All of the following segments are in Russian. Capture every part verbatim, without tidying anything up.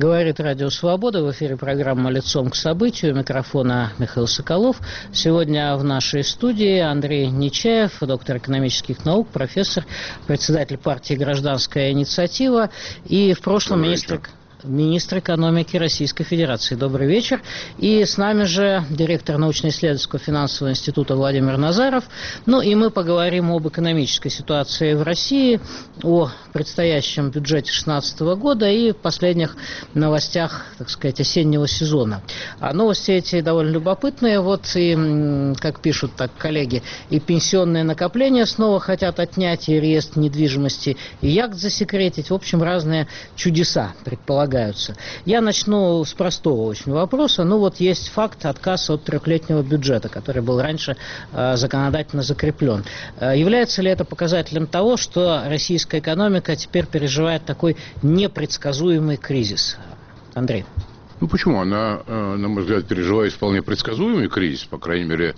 Говорит Радио Свобода. В эфире программа «Лицом к событию». У микрофона Михаил Соколов. Сегодня в нашей студии Андрей Нечаев, доктор экономических наук, профессор, председатель партии «Гражданская инициатива» и в прошлом министр... министр экономики Российской Федерации. Добрый вечер. И с нами же директор научно-исследовательского финансового института Владимир Назаров. Ну и мы поговорим об экономической ситуации в России, о предстоящем бюджете две тысячи шестнадцатого года и последних новостях, так сказать, осеннего сезона. А новости эти довольно любопытные. Вот и, как пишут так коллеги, и пенсионное накопление снова хотят отнять, и реестр недвижимости, и яхт засекретить. В общем, разные чудеса предполагаются. Я начну с простого очень вопроса. Ну вот есть факт отказа от трехлетнего бюджета, который был раньше э, законодательно закреплен. Э, является ли это показателем того, что российская экономика теперь переживает такой непредсказуемый кризис? Андрей. Ну почему? Она, на мой взгляд, переживает вполне предсказуемый кризис. По крайней мере,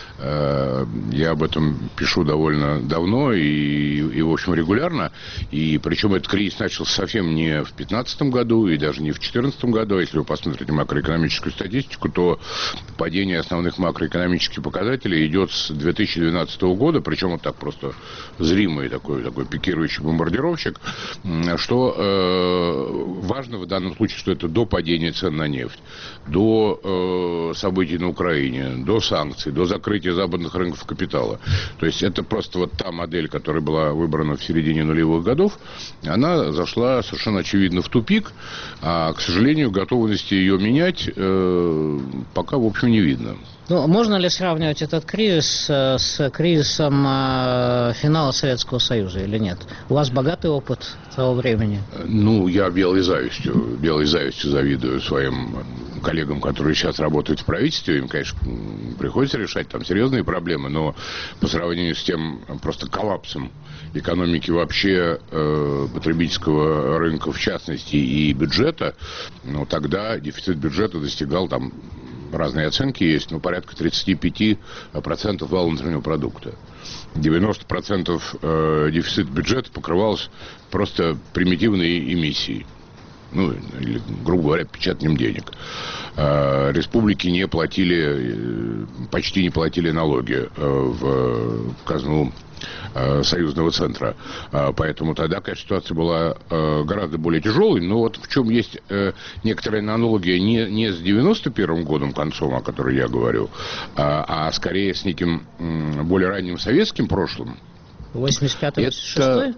я об этом пишу довольно давно и, и в общем, регулярно. И причем этот кризис начался совсем не в две тысячи пятнадцатом году и даже не в две тысячи четырнадцатом году. Если вы посмотрите макроэкономическую статистику, то падение основных макроэкономических показателей идет с две тысячи двенадцатого года. Причем вот так просто зримый такой, такой пикирующий бомбардировщик. Что э, важно в данном случае, что это до падения цен на нефть, до э, событий на Украине, до санкций, до закрытия западных рынков капитала. То есть это просто вот та модель, которая была выбрана в середине нулевых годов, она зашла совершенно очевидно в тупик, а, к сожалению, готовности ее менять э, пока, в общем, не видно. Ну, можно ли сравнивать этот кризис э, с кризисом э, финала Советского Союза или нет? У вас богатый опыт того времени. Ну, я белой завистью, белой завистью завидую своим коллегам, которые сейчас работают в правительстве. Им, конечно, приходится решать там серьезные проблемы, но по сравнению с тем просто коллапсом экономики вообще, э, потребительского рынка в частности и бюджета, ну, тогда дефицит бюджета достигал там, разные оценки есть, но порядка тридцать пять процентов валового внутреннего продукта. девяносто процентов э, дефицита бюджета покрывалось просто примитивной эмиссией. Ну, или, грубо говоря, печатанием денег. Э, республики не платили, э, почти не платили налоги э, в казну э, союзного центра. Э, поэтому тогда, конечно, ситуация была э, гораздо более тяжелой. Но вот в чем есть э, некоторая аналогия не, не с девяносто первым годом концом, о котором я говорю, а, а скорее с неким э, более ранним советским прошлым. восемьдесят пятый восемьдесят шестой?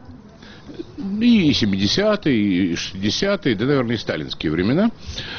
И семидесятые, и шестидесятые, да, наверное, и сталинские времена.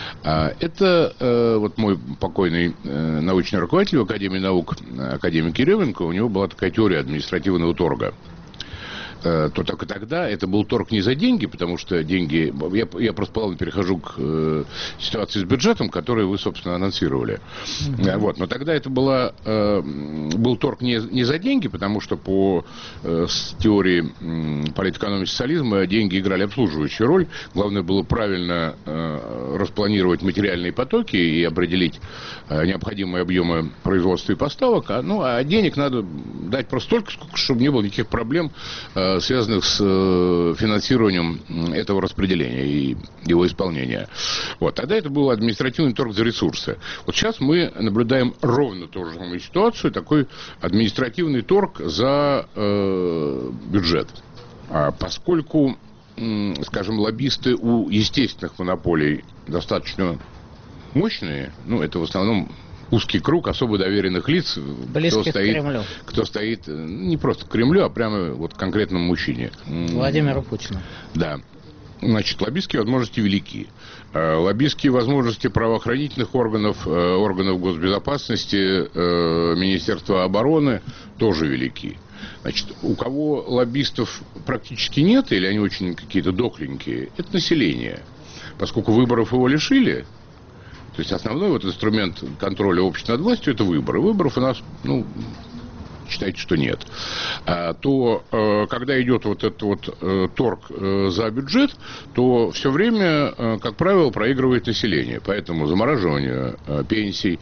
Это вот мой покойный научный руководитель в Академии наук, академик Еременко, у него была такая теория административного торга. То так и тогда это был торг не за деньги, потому что деньги... Я, я просто плавно перехожу к э, ситуации с бюджетом, которую вы, собственно, анонсировали. Mm-hmm. Вот. Но тогда это была, э, был торг не, не за деньги, потому что по э, теории э, политэкономии социализма деньги играли обслуживающую роль. Главное было правильно э, распланировать материальные потоки и определить э, необходимые объемы производства и поставок. А, ну, а денег надо дать просто столько, сколько, чтобы не было никаких проблем, э, связанных с финансированием этого распределения и его исполнения. Вот. Тогда это был административный торг за ресурсы. Вот сейчас мы наблюдаем ровно ту же самую ситуацию, такой административный торг за э, бюджет. А поскольку, э, скажем, лоббисты у естественных монополий достаточно мощные, ну, это в основном узкий круг особо доверенных лиц, близких кто стоит, к Кремлю. кто стоит не просто к Кремлю, а прямо вот к конкретному мужчине. Владимиру Путину. Да. Значит, лоббистские возможности велики. Лоббистские возможности правоохранительных органов, органов госбезопасности, Министерства обороны тоже велики. Значит, у кого лоббистов практически нет, или они очень какие-то дохленькие, это население. Поскольку выборов его лишили, то есть основной вот инструмент контроля общества над властью — это выборы. Выборов у нас, ну, считайте, что нет, то когда идет вот этот вот торг за бюджет, то все время, как правило, проигрывает население. Поэтому замораживание пенсий,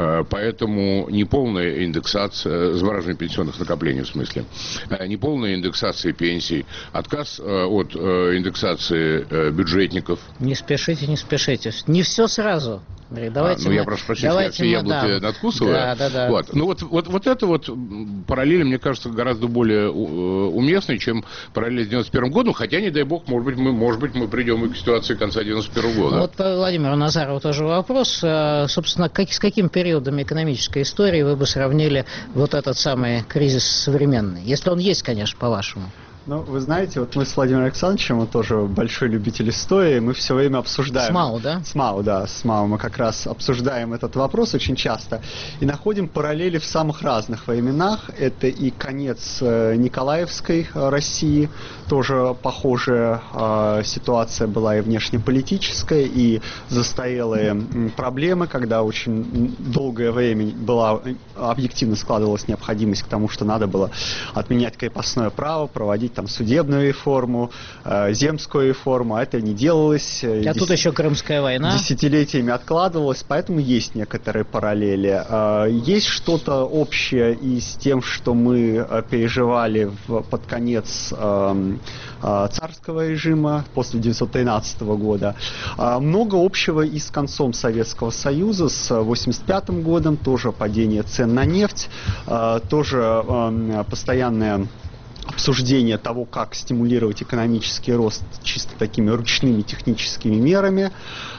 поэтому неполная индексация, замораживание пенсионных накоплений в смысле, неполная индексация пенсий, отказ от индексации бюджетников. Не спешите, не спешите. Не все сразу. Давайте а, ну, мы, я прошу прощения, я все яблоки да. надкусываю. Да, да, да. Вот. Ну, вот, вот, вот это вот параллель, мне кажется, гораздо более уместной, чем параллель с девяносто первым годом, хотя, не дай бог, может быть, мы, может быть, мы придем и к ситуации конца девяносто первого года. Вот по Владимиру Назарову тоже вопрос. Собственно, как, с каким периодом экономической истории вы бы сравнили вот этот самый кризис современный? Если он есть, конечно, по-вашему. Ну, вы знаете, вот мы с Владимиром Александровичем, он тоже большой любитель истории, мы все время обсуждаем... С МАУ, да? С МАУ, да, с МАУ. Мы как раз обсуждаем этот вопрос очень часто и находим параллели в самых разных временах. Это и конец Николаевской России, тоже похожая э, ситуация была и внешнеполитическая, и застарелые проблемы, когда очень долгое время была, объективно складывалась необходимость к тому, что надо было отменять крепостное право, проводить там судебную реформу, э, земскую реформу, а это не делалось. А дес... тут еще Крымская война. Десятилетиями откладывалось, поэтому есть некоторые параллели. Э, есть что-то общее и с тем, что мы переживали в, под конец э, э, царского режима после девятьсот тринадцатого года. Э, много общего и с концом Советского Союза, с восемьдесят пятым годом, тоже падение цен на нефть, э, тоже э, постоянное обсуждение того, как стимулировать экономический рост чисто такими ручными техническими мерами,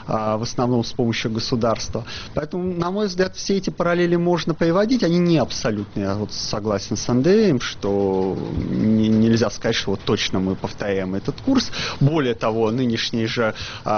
в основном с помощью государства. Поэтому, на мой взгляд, все эти параллели можно приводить, они не абсолютные. Я вот согласен с Андреем, что не, нельзя сказать, что вот точно мы повторяем этот курс. Более того, нынешняя же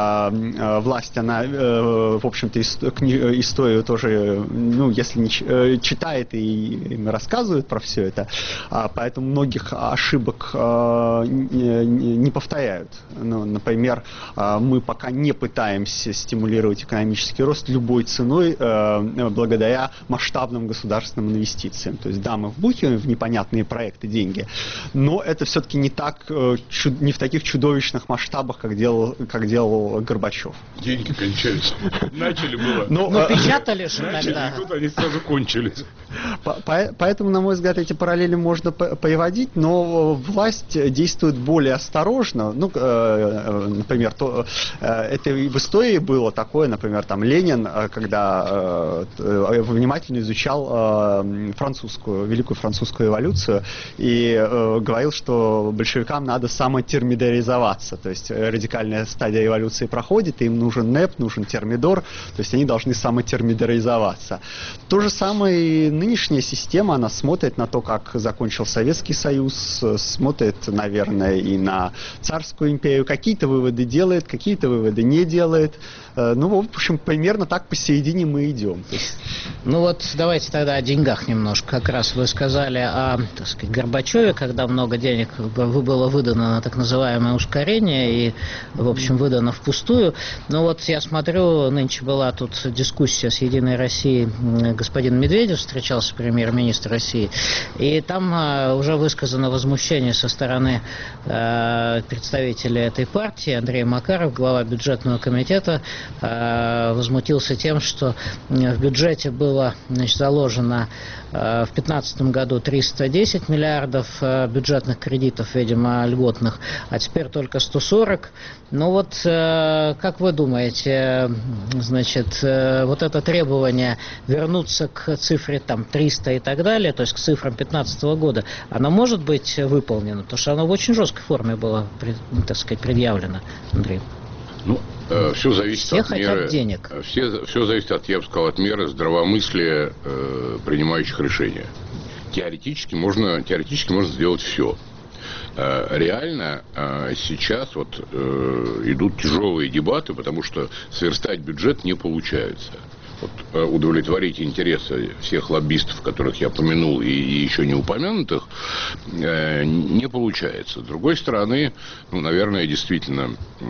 э, власть, она, э, в общем-то, историю, историю тоже, ну, если не читает и им рассказывает про все это, а, поэтому многих ошибок э, не, не повторяют. Ну, например, э, мы пока не пытаемся стимулировать экономический рост любой ценой э, благодаря масштабным государственным инвестициям. То есть, да, мы вбухиваем в непонятные проекты деньги, но это все-таки не так, э, чуд, не в таких чудовищных масштабах, как делал, как делал Горбачев. Деньги кончаются. Начали было. Но, но печатали же тогда. Тут они сразу кончились. Поэтому, на мой взгляд, эти параллели можно приводить, но власть действует более осторожно. Ну, э, например, то, э, это в истории было такое, например, там Ленин, когда э, внимательно изучал э, французскую, Великую Французскую революцию и э, говорил, что большевикам надо самотермидоризоваться, то есть радикальная стадия революции проходит, и им нужен НЭП, нужен термидор, то есть они должны самотермидоризоваться. То же самое и нынешняя система, она смотрит на то, как закончил Советский Союз, смотрит, наверное, и на царскую империю, какие-то выводы делает, какие-то выводы не делает. Ну, в общем, примерно так посередине мы идем. Ну вот, давайте тогда о деньгах немножко. Как раз вы сказали о, так сказать, Горбачеве, когда много денег было выдано на так называемое ускорение и, в общем, выдано впустую. Ну вот, я смотрю, нынче была тут дискуссия с «Единой Россией», господин Медведев встречался, премьер-министр России, и там уже высказано возмущение со стороны представителей этой партии. Андрей Макаров, глава бюджетного комитета, возмутился тем, что в бюджете было, значит, заложено в две тысячи пятнадцатом году триста десять миллиардов бюджетных кредитов, видимо, льготных, а теперь только сто сорок. Ну вот, как вы думаете, значит, вот это требование вернуться к цифре там триста и так далее, то есть к цифрам две тысячи пятнадцатого года, оно может быть выполнено? Потому что оно в очень жесткой форме было, так сказать, предъявлено, Андрей. Ну, э, все зависит все от меры. Денег. Все, все зависит от, я бы сказал, от меры здравомыслия э, принимающих решения. Теоретически можно, теоретически можно сделать все. Э, реально э, сейчас вот э, идут тяжелые дебаты, потому что сверстать бюджет не получается. Вот, удовлетворить интересы всех лоббистов, которых я помянул, и, и еще не упомянутых, э, не получается. С другой стороны, ну, наверное, действительно,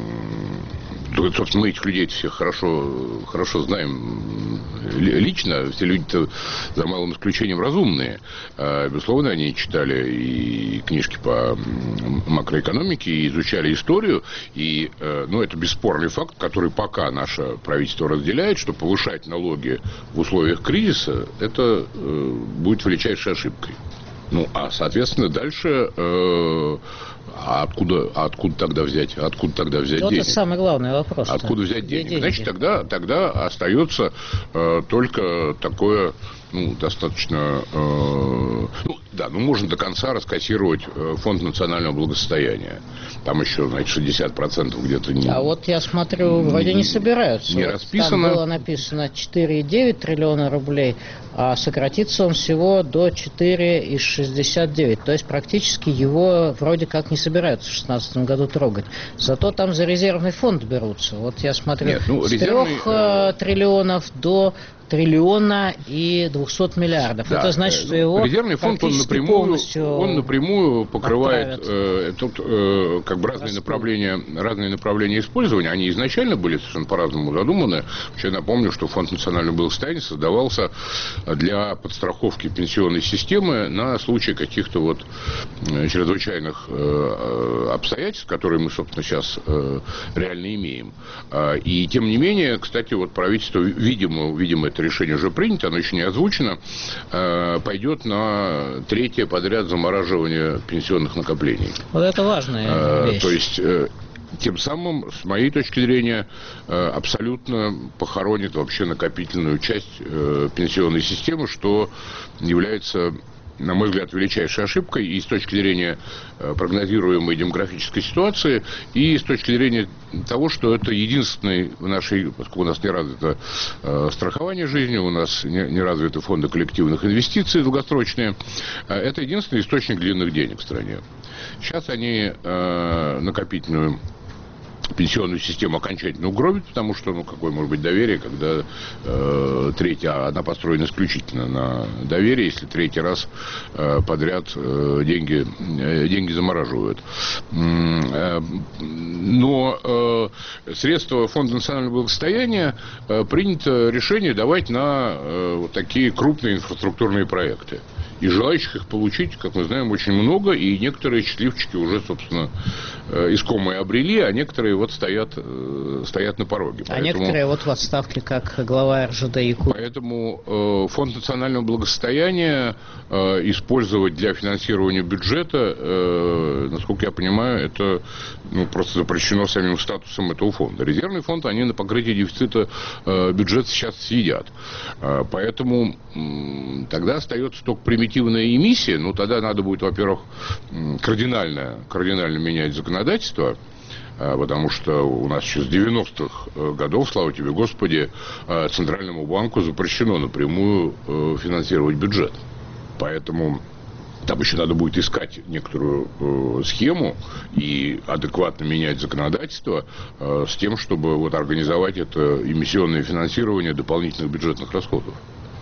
э, собственно, мы этих людей всех хорошо, хорошо знаем лично, все люди-то, за малым исключением, разумные. Э, безусловно, они читали и книжки по макроэкономике, и изучали историю, и, э, ну, это бесспорный факт, который пока наше правительство разделяет, что повышать налоги в условиях кризиса, это э, будет величайшей ошибкой. Ну, а, соответственно, дальше... Э, А откуда, а откуда тогда взять? Откуда тогда взять вот денег? Это самый главный вопрос. Откуда взять денег? деньги? Значит, тогда, тогда остается э, только такое, ну, достаточно... Э, ну, да, ну, можно до конца раскассировать э, фонд национального благосостояния. Там еще, значит, шестьдесят процентов где-то не... А вот я смотрю, вроде не собираются. Не вот расписано. Там было написано четыре и девять триллиона рублей, а сократится он всего до четыре и шестьдесят девять. То есть практически его вроде как не собираются в две тысячи шестнадцатом году трогать. Зато там за резервный фонд берутся. Вот я смотрю, Нет, ну, с резервный... трех э, триллионов до триллиона и двухсот миллиардов. Да. Это значит, что его резервный фонд, он напрямую, он напрямую покрывает э, тут э, как бы разные направления, разные направления использования. Они изначально были совершенно по-разному задуманы. Я напомню, что фонд национального благосостояния создавался для подстраховки пенсионной системы на случай каких-то вот чрезвычайных э, обстоятельств, которые мы, собственно, сейчас э, реально имеем. И тем не менее, кстати, вот правительство, видимо, видимо, это решение уже принято, оно еще не озвучено, пойдет на третье подряд замораживание пенсионных накоплений. Вот это важная вещь. То есть, тем самым, с моей точки зрения, абсолютно похоронит вообще накопительную часть пенсионной системы, что является, на мой взгляд, величайшей ошибкой и с точки зрения прогнозируемой демографической ситуации, и с точки зрения того, что это единственный в нашей, поскольку у нас не развито э, страхование жизни, у нас не, не развиты фонды коллективных инвестиций долгосрочные, э, это единственный источник длинных денег в стране. Сейчас они э, накопительную пенсионную систему окончательно угробит, потому что, ну, какое может быть доверие, когда э, третья, она построена исключительно на доверии, если третий раз э, подряд э, деньги, э, деньги замораживают. Э, но э, средства Фонда национального благосостояния э, принято решение давать на э, вот такие крупные инфраструктурные проекты. И желающих их получить, как мы знаем, очень много, и некоторые счастливчики уже, собственно, искомые обрели, а некоторые вот стоят, стоят на пороге. А поэтому, некоторые вот в отставке, как глава эр жэ дэ Якутии. Поэтому э, Фонд национального благосостояния э, использовать для финансирования бюджета, э, насколько я понимаю, это, ну, просто запрещено самим статусом этого фонда. Резервный фонд, они на покрытие дефицита э, бюджета сейчас съедят. Э, поэтому э, тогда остается только примитивная эмиссия. Ну, тогда надо будет, во-первых, кардинально, кардинально менять законодательство, законодательство, потому что у нас еще с девяностых годов, слава тебе Господи, Центральному банку запрещено напрямую финансировать бюджет. Поэтому там еще надо будет искать некоторую схему и адекватно менять законодательство с тем, чтобы вот организовать это эмиссионное финансирование дополнительных бюджетных расходов.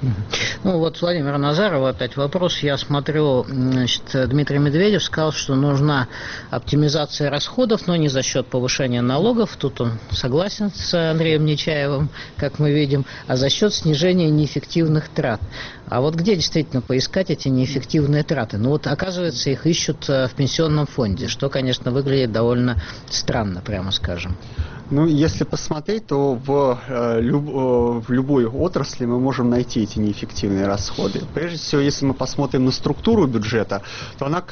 Ну вот Владимир Назаров, опять вопрос. Я смотрю, значит, Дмитрий Медведев сказал, что нужна оптимизация расходов, но не за счет повышения налогов. Тут он согласен с Андреем Нечаевым, как мы видим, а за счет снижения неэффективных трат. А вот где действительно поискать эти неэффективные траты? Ну вот, оказывается, их ищут в пенсионном фонде, что, конечно, выглядит довольно странно, прямо скажем. Ну, если посмотреть, то в, э, люб, э, в любой отрасли мы можем найти эти неэффективные расходы. Прежде всего, если мы посмотрим на структуру бюджета, то она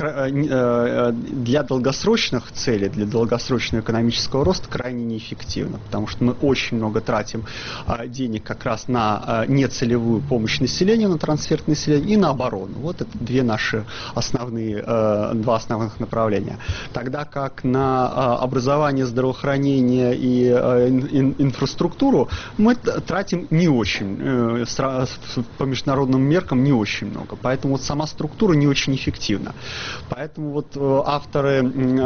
э, для долгосрочных целей, для долгосрочного экономического роста крайне неэффективна, потому что мы очень много тратим э, денег как раз на э, нецелевую помощь населению, на трансфер населения и на оборону. Вот это две наши основные, э, два основных направления. Тогда как на э, образование, здравоохранение и и ин, инфраструктуру мы тратим не очень, по международным меркам не очень много. Поэтому вот сама структура не очень эффективна. Поэтому вот авторы,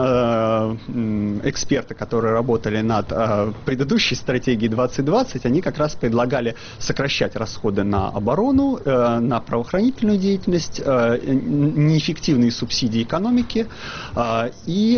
эксперты, которые работали над предыдущей стратегией двадцать двадцать, они как раз предлагали сокращать расходы на оборону, на правоохранительную деятельность, неэффективные субсидии экономики и,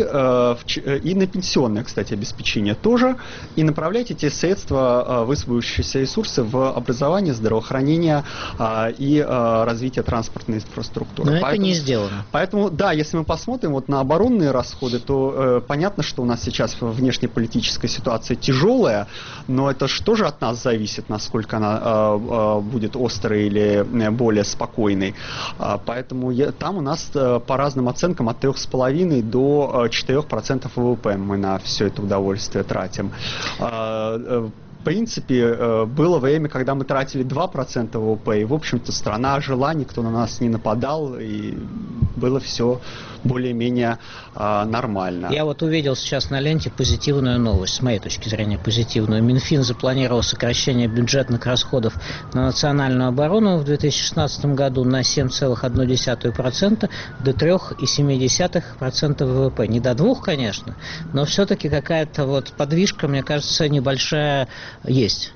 и на пенсионное, кстати, обеспечение тоже, и направлять эти средства, высвободившиеся ресурсы, в образование, здравоохранение и развитие транспортной инфраструктуры. Но поэтому, это не сделано. Поэтому, да, если мы посмотрим вот на оборонные расходы, то э, понятно, что у нас сейчас внешнеполитическая ситуация тяжелая, но это же тоже от нас зависит, насколько она э, э, будет острой или более спокойной. А, поэтому я, там у нас э, по разным оценкам от трех с половиной до четырех процентов ВВП мы на все это удовольствие тратим. А, э, В принципе, было время, когда мы тратили два процента ВВП, и, в общем-то, страна жила, никто на нас не нападал, и было все более-менее а, нормально. Я вот увидел сейчас на ленте позитивную новость, с моей точки зрения позитивную. Минфин запланировал сокращение бюджетных расходов на национальную оборону в две тысячи шестнадцатом году на семь целых одну десятую процента до три целых семь десятых процента ВВП. Не до двух, конечно, но все-таки какая-то вот подвижка, мне кажется, небольшая есть.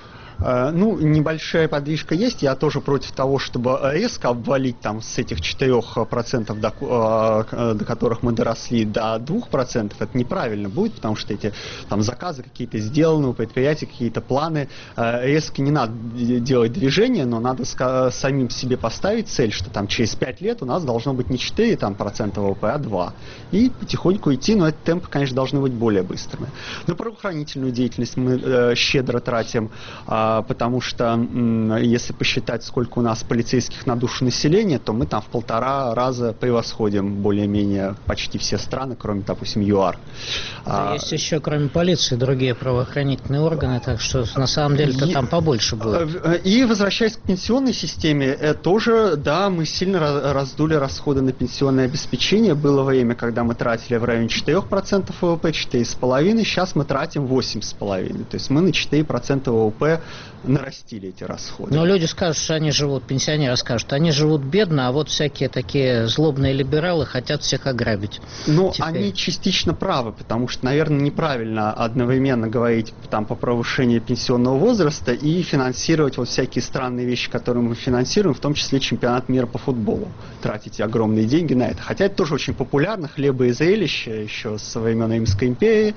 Ну, небольшая подвижка есть. Я тоже против того, чтобы резко обвалить там с этих четырёх процентов, до, до которых мы доросли, до двух процентов. Это неправильно будет, потому что эти там заказы какие-то сделаны, у предприятий какие-то планы. Резко не надо делать движение, но надо самим себе поставить цель, что там через пять лет у нас должно быть не четыре процента ВВП, а два. И потихоньку идти, но эти темпы, конечно, должны быть более быстрыми. На правоохранительную деятельность мы щедро тратим, потому что если посчитать, сколько у нас полицейских на душу населения, то мы там в полтора раза превосходим более-менее почти все страны, кроме, допустим, ЮАР. Да, а, есть еще, кроме полиции, другие правоохранительные органы, так что на самом деле-то и, там побольше будет. И возвращаясь к пенсионной системе, тоже, да, мы сильно раздули расходы на пенсионное обеспечение. Было время, когда мы тратили в районе четырех процентов ВВП, четыре целых пять десятых процента, сейчас мы тратим восемь целых пять десятых процента. То есть мы на четыре процента ВВП нарастили эти расходы. Но люди скажут, что они живут, пенсионеры скажут, они живут бедно, а вот всякие такие злобные либералы хотят всех ограбить. Ну, они частично правы, потому что, наверное, неправильно одновременно говорить там по повышению пенсионного возраста и финансировать вот всякие странные вещи, которые мы финансируем, в том числе чемпионат мира по футболу. Тратить огромные деньги на это. Хотя это тоже очень популярно, хлеба и зрелище, еще со времен Римской империи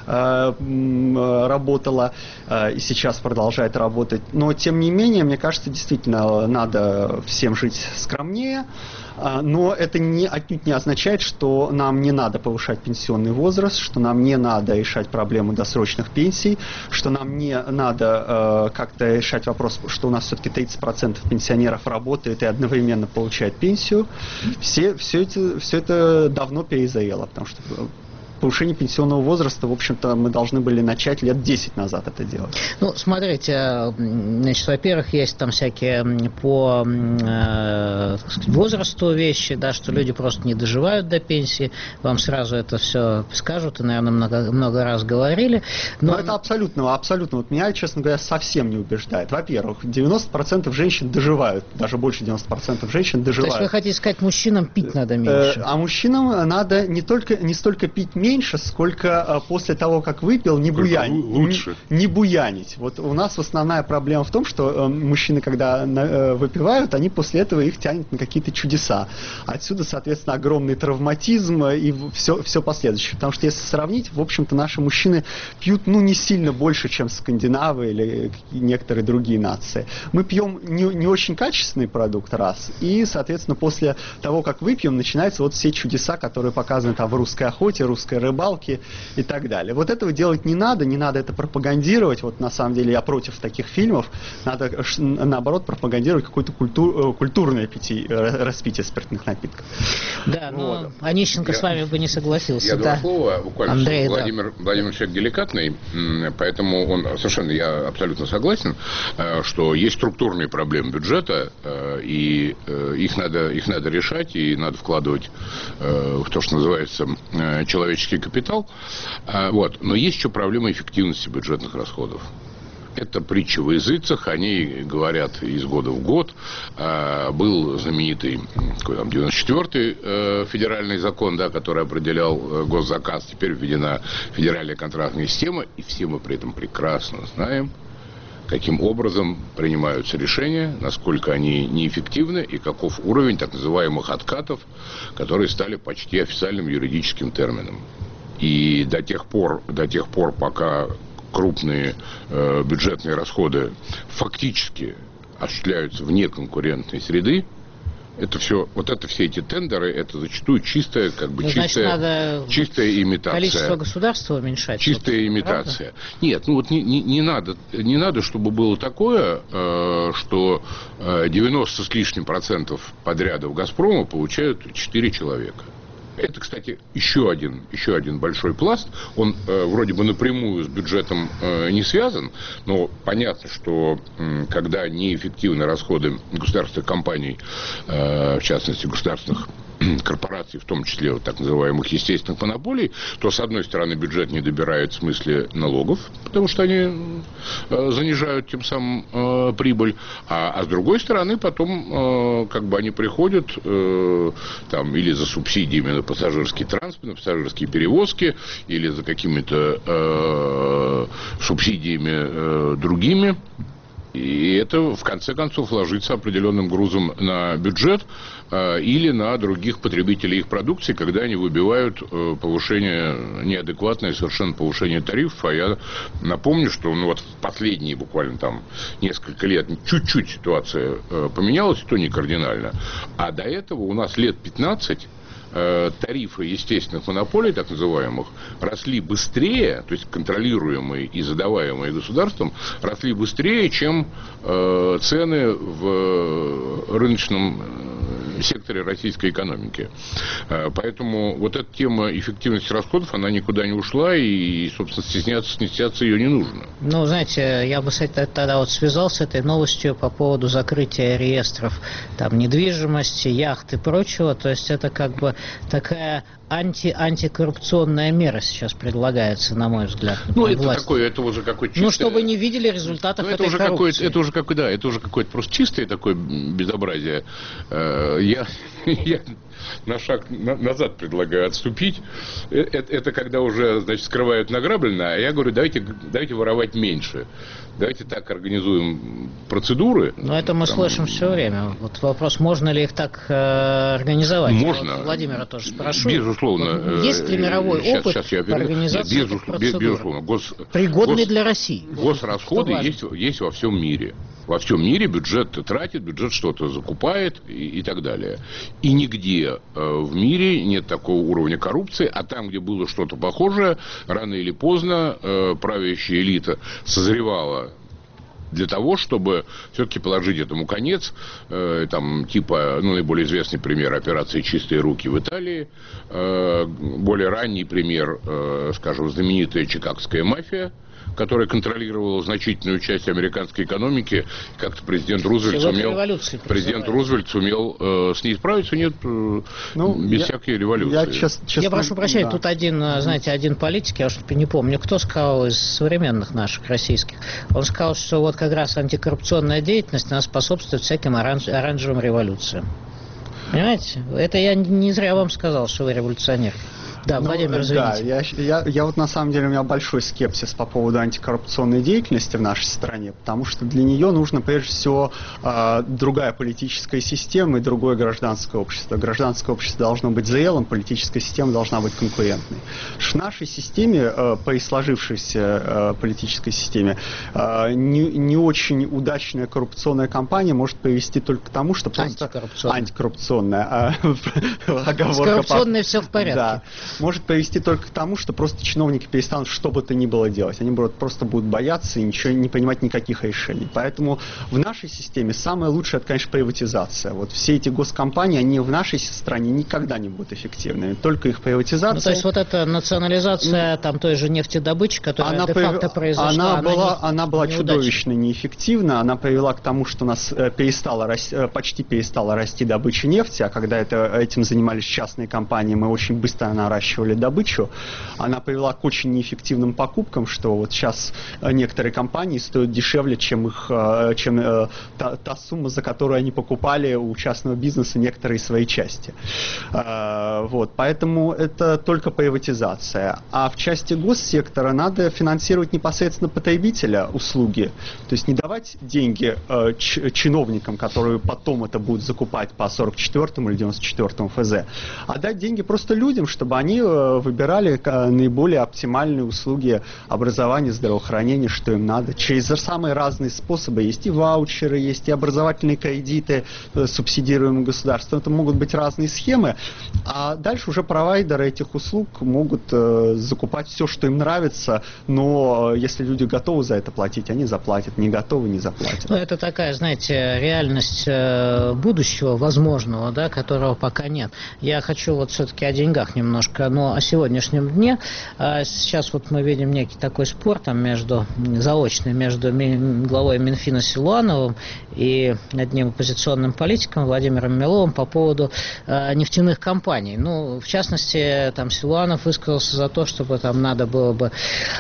э, работало э, и сейчас продолжает работать. Работать. Но, тем не менее, мне кажется, действительно надо всем жить скромнее. Но это не, отнюдь не означает, что нам не надо повышать пенсионный возраст, что нам не надо решать проблему досрочных пенсий, что нам не надо э, как-то решать вопрос, что у нас все-таки тридцать процентов пенсионеров работает и одновременно получает пенсию. Все, все, это, все это давно перезрело, потому что повышение пенсионного возраста, в общем-то, мы должны были начать лет десять назад это делать. Ну, смотрите, значит, во-первых, есть там всякие по э, так сказать, возрасту вещи, да, что люди просто не доживают до пенсии, вам сразу это все скажут, и, наверное, много, много раз говорили. Но, но это абсолютно, абсолютно, вот меня, честно говоря, совсем не убеждает. Во-первых, девяносто процентов женщин доживают, даже больше девяносто процентов женщин доживают. То есть вы хотите сказать, мужчинам пить надо меньше? А мужчинам надо не только, не столько пить меньше, меньше, сколько после того, как выпил, не, буянить, лучше. не, не буянить. Вот у нас основная проблема в том, что э, мужчины, когда э, выпивают, они после этого их тянут на какие-то чудеса. Отсюда, соответственно, огромный травматизм и все, все последующее. Потому что если сравнить, в общем-то, наши мужчины пьют, ну, не сильно больше, чем скандинавы или некоторые другие нации. Мы пьем не, не очень качественный продукт, раз, и, соответственно, после того, как выпьем, начинаются вот все чудеса, которые показаны там в русской охоте, русской рыбалки и так далее. Вот этого делать не надо, не надо это пропагандировать. Вот на самом деле я против таких фильмов. Надо, наоборот, пропагандировать какое-то культур, культурное питье, распитие спиртных напитков. Да, но вот. Онищенко я, с вами бы не согласился. Я да. два слова, буквально. Андрей, Владимир, да. Владимир человек деликатный, поэтому он совершенно, я абсолютно согласен, что есть структурные проблемы бюджета, и их надо, их надо решать, и надо вкладывать в то, что называется человеческий человеческий капитал. Вот. Но есть еще проблема эффективности бюджетных расходов. Это притча во языцах, они говорят из года в год. Был знаменитый какой там, девяносто четвёртый федеральный закон, да, который определял госзаказ. Теперь введена федеральная контрактная система, и все мы при этом прекрасно знаем, каким образом принимаются решения, насколько они неэффективны и каков уровень так называемых откатов, которые стали почти официальным юридическим термином. И до тех пор, до тех пор, пока крупные э, бюджетные расходы фактически осуществляются вне конкурентной среды, это все, вот это все эти тендеры, это зачастую чистая, как бы, ну, чистая, значит, надо чистая имитация. Количество государства уменьшать. Чистая имитация. Правда? Нет, ну вот не, не, не надо, не надо, чтобы было такое, э, что девяносто с лишним процентов подрядов «Газпрома» получают четыре человека. Это, кстати, еще один, еще один большой пласт. Он э, вроде бы напрямую с бюджетом э, не связан, но понятно, что э, когда неэффективны расходы государственных компаний, э, в частности, государственных корпораций, в том числе вот, так называемых естественных монополий, то, с одной стороны, бюджет не добирает в смысле налогов, потому что они э, занижают тем самым э, прибыль, а, а с другой стороны, потом э, как бы они приходят э, там, или за субсидиями на пассажирский транспорт, на пассажирские перевозки, или за какими-то э, субсидиями э, другими. И это, в конце концов, ложится определенным грузом на бюджет э, или на других потребителей их продукции, когда они выбивают э, повышение, неадекватное совершенно повышение тарифов. А я напомню, что ну, вот в последние буквально там несколько лет чуть-чуть ситуация э, поменялась, то не кардинально. А до этого у нас лет пятнадцать тарифы естественных монополий, так называемых, росли быстрее, то есть контролируемые и задаваемые государством, росли быстрее, чем э, цены в рыночном секторе российской экономики. Э, поэтому вот эта тема эффективности расходов, она никуда не ушла, и, собственно, стесняться, стесняться ее не нужно. Ну, знаете, я бы тогда вот связал с этой новостью по поводу закрытия реестров там, недвижимости, яхт и прочего, то есть это как бы такая анти антикоррупционная мера сейчас предлагается, на мой взгляд. Ну, это власти. Такое, это уже какое-то чистое... Ну, чтобы не видели результатов ну, это этой уже коррупции. Это уже какое-то, да, это уже какое-то просто чистое такое безобразие. Я, я на шаг назад предлагаю отступить. Это, это когда уже, значит, скрывают награбленное, а я говорю, давайте, давайте воровать меньше. Давайте так организуем процедуры. Но это мы там... слышим все время. Вот вопрос, можно ли их так э, организовать? Можно. Вот Владимира тоже спрошу. Безусловно. Вот, есть ли мировой сейчас, опыт сейчас я по организации Нет, безусловно, этих процедур? Безусловно. Гос... Пригодный гос... для России. Госрасходы есть, есть во всем мире. Во всем мире бюджет тратит, бюджет что-то закупает и, и так далее. И нигде э, в мире нет такого уровня коррупции, а там, где было что-то похожее, рано или поздно э, правящая элита созревала для того, чтобы все-таки положить этому конец, э, там, типа, ну, наиболее известный пример операции «Чистые руки» в Италии, э, более ранний пример, э, скажем, знаменитая чикагская мафия, которая контролировала значительную часть американской экономики, как-то президент Рузвельт сумел, президент Рузвельт сумел э, с ней справиться, нет, э, ну, без я, всякой революции. Я, честно, честно, я прошу прощения, да. Тут один, знаете, один политик, я уж не помню, кто сказал из современных наших российских, он сказал, что вот как раз антикоррупционная деятельность она способствует всяким оранж, оранжевым революциям. Понимаете? Это я не зря вам сказал, что вы революционер. Да, ну, Владимир, извините. Да, я, я, я вот на самом деле у меня большой скепсис по поводу антикоррупционной деятельности в нашей стране, потому что для нее нужно прежде всего э, другая политическая система и другое гражданское общество. Гражданское общество должно быть зрелым, политическая система должна быть конкурентной. В нашей системе, э, по сложившейся э, политической системе, э, не, не очень удачная коррупционная кампания может привести только к тому, что просто... Антикоррупционная. Антикоррупционная. С коррупционной все в порядке. Да. Может привести только к тому, что просто чиновники перестанут что бы то ни было делать. Они будут, просто будут бояться и ничего не принимать никаких решений. Поэтому в нашей системе самое лучшее, это, конечно, приватизация. Вот все эти госкомпании, они в нашей стране никогда не будут эффективными. Только их приватизация. Ну, то есть вот эта национализация ну, там той же нефтедобычи, которая она де-факто прив... произошла, она, она, была, не... она была чудовищно неэффективна. Она привела к тому, что у нас перестала расти, почти перестала расти добыча нефти, а когда это, этим занимались частные компании, мы очень быстро она наращивали добычу, она привела к очень неэффективным покупкам, что вот сейчас некоторые компании стоят дешевле, чем, их, чем та, та сумма, за которую они покупали у частного бизнеса некоторые свои части. Вот, поэтому это только приватизация. А в части госсектора надо финансировать непосредственно потребителя услуги, то есть не давать деньги чиновникам, которые потом это будут закупать по сорок четвёртому или девяносто четвёртому эф зэ, а дать деньги просто людям, чтобы они выбирали наиболее оптимальные услуги образования, здравоохранения, что им надо. Через самые разные способы. Есть и ваучеры, есть и образовательные кредиты, субсидируемые государством. Это могут быть разные схемы. А дальше уже провайдеры этих услуг могут э, закупать все, что им нравится, но если люди готовы за это платить, они заплатят. Не готовы, не заплатят. Ну, это такая, знаете, реальность э, будущего возможного, да, которого пока нет. Я хочу вот все-таки о деньгах немножко, но о сегодняшнем дне. А сейчас вот мы видим некий такой спор там между, заочный между ми, главой Минфина Силуановым и одним оппозиционным политиком Владимиром Миловым по поводу э, нефтяных компаний. Ну, в частности, там Силуанов высказался за то, чтобы там надо было бы,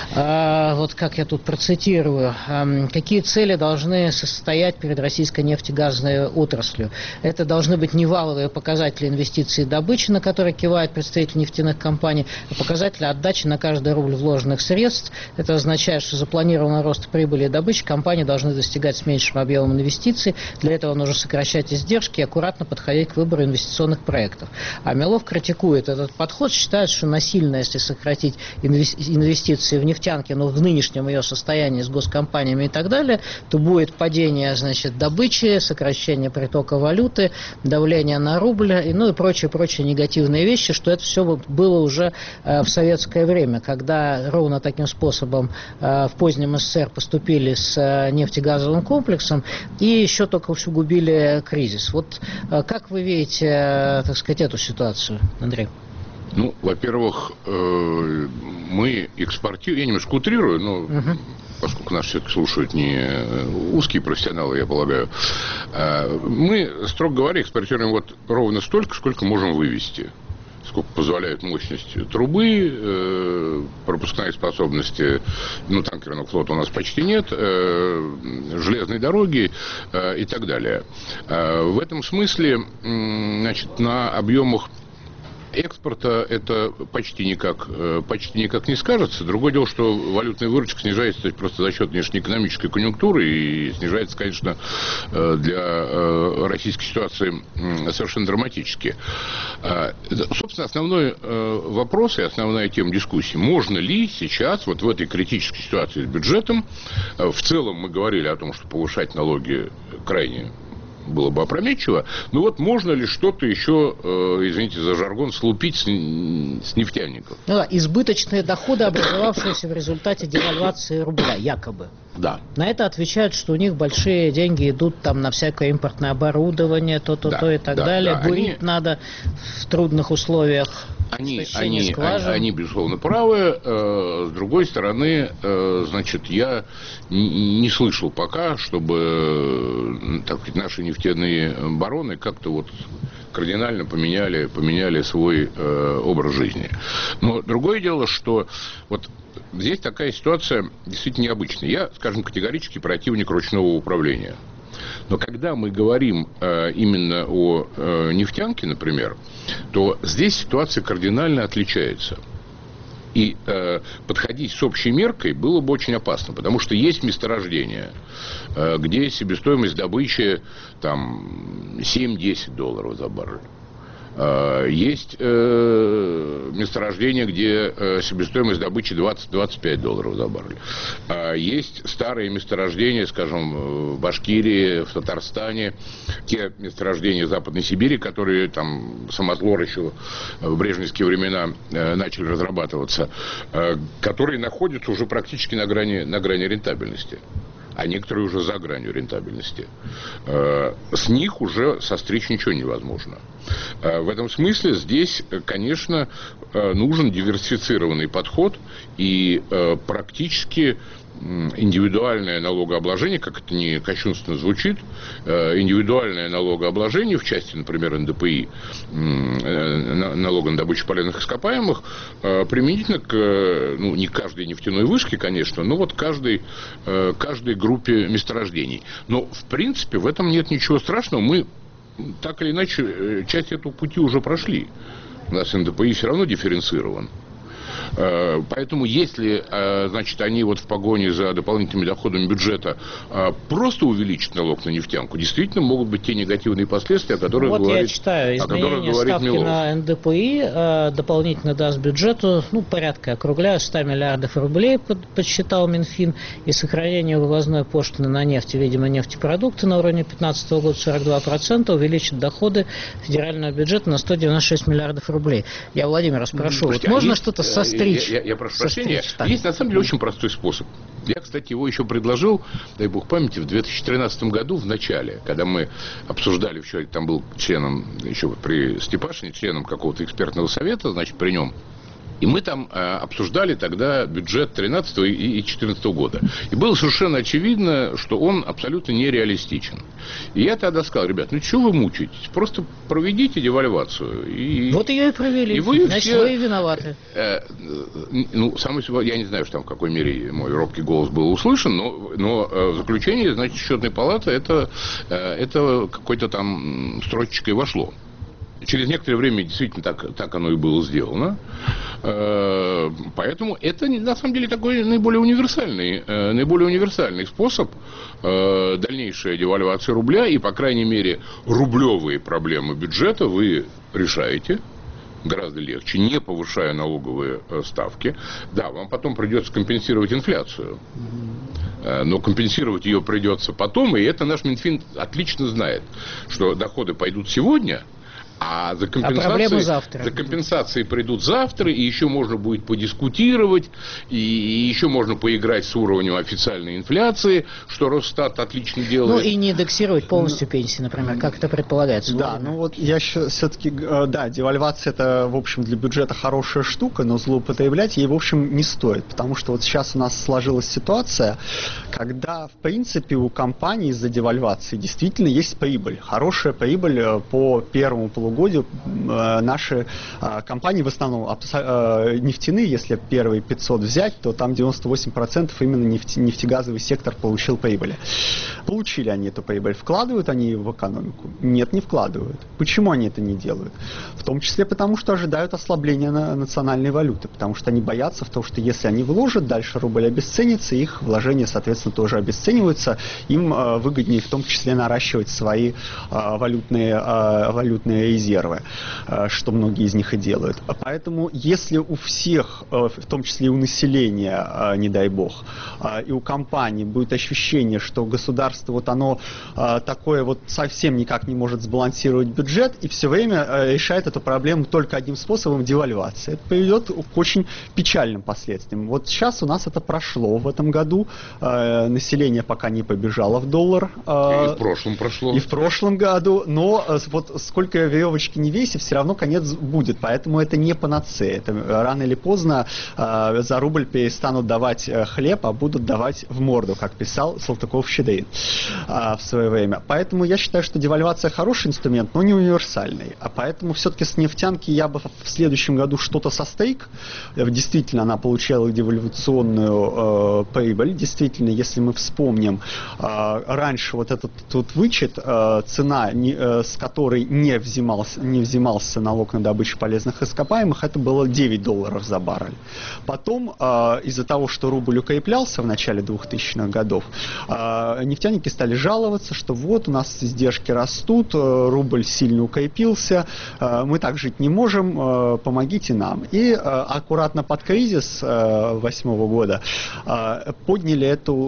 э, вот как я тут процитирую, э, какие цели должны состоять перед российской нефтегазовой отраслью. Это должны быть не валовые показатели инвестиций и добычи, на которые кивают представители нефтяных компаний, а показатели отдачи на каждый рубль вложенных средств. Это означает, что запланированный рост прибыли и добычи компании должны достигать с меньшим объемом инвестиций. Для этого нужно сокращать издержки и аккуратно подходить к выбору инвестиционных проектов. А Милов критикует этот подход, считает, что насильно, если сократить инвестиции в нефтянки, но в нынешнем ее состоянии с госкомпаниями и так далее, то будет падение, значит, добычи, сокращение притока валюты, давление на рубль, и, ну и прочие-прочие негативные вещи, что это все было уже э, в советское время, когда ровно таким способом э, в позднем эс эс эс эр поступили с э, нефтегазовым комплексом и еще только усугубили кризис. Вот э, как вы видите, э, так сказать, эту ситуацию, Андрей? Ну, во-первых, э, мы экспортируем, я немножко утрирую, но uh-huh. поскольку нас все-таки слушают не узкие профессионалы, я полагаю, э, мы, строго говоря, экспортируем вот ровно столько, сколько можем вывести. Сколько позволяют мощности трубы, э, пропускные способности, ну, танкерного флота у нас почти нет, э, железные дороги э, и так далее. Э, в этом смысле, э, значит, на объемах экспорта это почти никак, почти никак не скажется. Другое дело, что валютная выручка снижается просто за счет внешнеэкономической конъюнктуры и снижается, конечно, для российской ситуации совершенно драматически. Собственно, основной вопрос и основная тема дискуссии: можно ли сейчас, вот в этой критической ситуации с бюджетом, в целом мы говорили о том, что повышать налоги крайне было бы опрометчиво, но вот можно ли что-то еще, э, извините за жаргон, слупить с, с нефтяников? Ну да, избыточные доходы, образовавшиеся в результате девальвации рубля, якобы. Да. На это отвечают, что у них большие деньги идут там на всякое импортное оборудование, то-то, да, то и так да, далее. Да. Бурить они... надо в трудных условиях. Они, они, они, они, безусловно, правы. Э, с другой стороны, э, значит, я не, не слышал пока, чтобы, так сказать, наши нефтяные бароны как-то вот кардинально поменяли, поменяли свой э, образ жизни. Но другое дело, что вот здесь такая ситуация действительно необычная. Я, скажем, категорически противник ручного управления. Но когда мы говорим э, именно о э, нефтянке, например, то здесь ситуация кардинально отличается. И э, подходить с общей меркой было бы очень опасно, потому что есть месторождения, э, где себестоимость добычи там семь-десять долларов за баррель. Есть э, месторождения, где э, себестоимость добычи двадцать-двадцать пять долларов за баррель. Есть старые месторождения, скажем, в Башкирии, в Татарстане, те месторождения Западной Сибири, которые там Самотлор еще в брежневские времена э, начали разрабатываться, э, которые находятся уже практически на грани, на грани рентабельности. А некоторые уже за гранью рентабельности. С них уже состричь ничего невозможно. В этом смысле здесь, конечно, нужен диверсифицированный подход, и практически индивидуальное налогообложение, как это не кощунственно звучит, индивидуальное налогообложение в части, например, эн дэ пэ и, налога на добычу полезных ископаемых, применительно к, ну, не каждой нефтяной вышке, конечно, но вот каждой, каждой группе месторождений. Но, в принципе, в этом нет ничего страшного. Мы, так или иначе, часть этого пути уже прошли. У нас эн дэ пэ и все равно дифференцирован. Поэтому если, значит, они вот в погоне за дополнительными доходами бюджета просто увеличат налог на нефтянку, действительно могут быть те негативные последствия, о которых вот говорит, я читаю, изменение ставки Милов. На эн дэ пэ и дополнительно даст бюджету, ну, порядка, округляю, сто миллиардов рублей, подсчитал Минфин, и сохранение вывозной пошлины на нефть, видимо, нефтепродукты на уровне две тысячи пятнадцатого года сорок два процента увеличит доходы федерального бюджета на сто девяносто шесть миллиардов рублей. Я Владимира спрошу, вот можно есть, что-то состричь? Я, я, я прошу прощения. Есть, на самом деле, очень простой способ. Я, кстати, его еще предложил, дай бог памяти, в две тысячи тринадцатом году, в начале, когда мы обсуждали, еще там был членом, еще при Степашине, членом какого-то экспертного совета, значит, при нем. И мы там э, обсуждали тогда бюджет тринадцатого и две тысячи четырнадцатого года. И было совершенно очевидно, что он абсолютно нереалистичен. И я тогда сказал: ребят, ну чего вы мучаетесь? Просто проведите девальвацию. И, вот ее и провели. И вы Значит, все, вы и виноваты. Э, э, ну, самый, я не знаю, что там в какой мере мой робкий голос был услышан, но, но э, в заключении, значит, счетной палаты это, э, это какой-то там строчечкой вошло. Через некоторое время действительно так, так оно и было сделано. Поэтому это на самом деле такой наиболее универсальный, наиболее универсальный способ дальнейшей девальвации рубля. И, по крайней мере, рублевые проблемы бюджета вы решаете гораздо легче, не повышая налоговые ставки. Да, вам потом придется компенсировать инфляцию. Но компенсировать ее придется потом. И это наш Минфин отлично знает, что доходы пойдут сегодня, а за компенсацией, завтра. за компенсацией придут завтра, и еще можно будет подискутировать, и еще можно поиграть с уровнем официальной инфляции, что Росстат отлично делает. Ну и не индексировать полностью пенсии, например, как это предполагается. Да, ну вот я все-таки, да, девальвация это, в общем, для бюджета хорошая штука, но злоупотреблять ей, в общем, не стоит, потому что вот сейчас у нас сложилась ситуация, когда, в принципе, у компаний из-за девальвации действительно есть прибыль, хорошая прибыль по первому полугодию. Году наши компании в основном нефтяные, если первые пятьсот взять, то там девяносто восемь процентов именно нефть, нефтегазовый сектор получил прибыли. Получили они эту прибыль. Вкладывают они в экономику? Нет, не вкладывают. Почему они это не делают? В том числе потому, что ожидают ослабления национальной валюты, потому что они боятся в том, что если они вложат, дальше рубль обесценится, их вложения, соответственно, тоже обесцениваются. Им выгоднее в том числе наращивать свои валютные, валютные резервы. резервы, что многие из них и делают. Поэтому, если у всех, в том числе и у населения, не дай бог, и у компаний будет ощущение, что государство вот оно такое вот совсем никак не может сбалансировать бюджет и все время решает эту проблему только одним способом — девальвации, это приведет к очень печальным последствиям. Вот сейчас у нас это прошло в этом году, население пока не побежало в доллар. И в прошлом прошло. И в прошлом году, но вот сколько веревочки не веси, все равно конец будет, поэтому это не панацея. Это рано или поздно э, за рубль перестанут давать э, хлеб, а будут давать в морду, как писал Салтыков-Щедрин э, в свое время. Поэтому я считаю, что девальвация хороший инструмент, но не универсальный. А поэтому все-таки с нефтянки я бы в следующем году что-то со стейк. Действительно, она получала девальвационную э, прибыль. Действительно, если мы вспомним, э, раньше вот этот тут вычет, э, цена, не, э, с которой не взимался, не взимался налог на добычу полезных ископаемых, это было девять долларов за баррель. Потом, э, из-за того, что рубль укреплялся в начале двухтысячных годов, э, нефтяники стали жаловаться, что вот у нас издержки растут, э, рубль сильно укрепился, э, мы так жить не можем, э, помогите нам. И э, аккуратно под кризис э, восьмого года э, подняли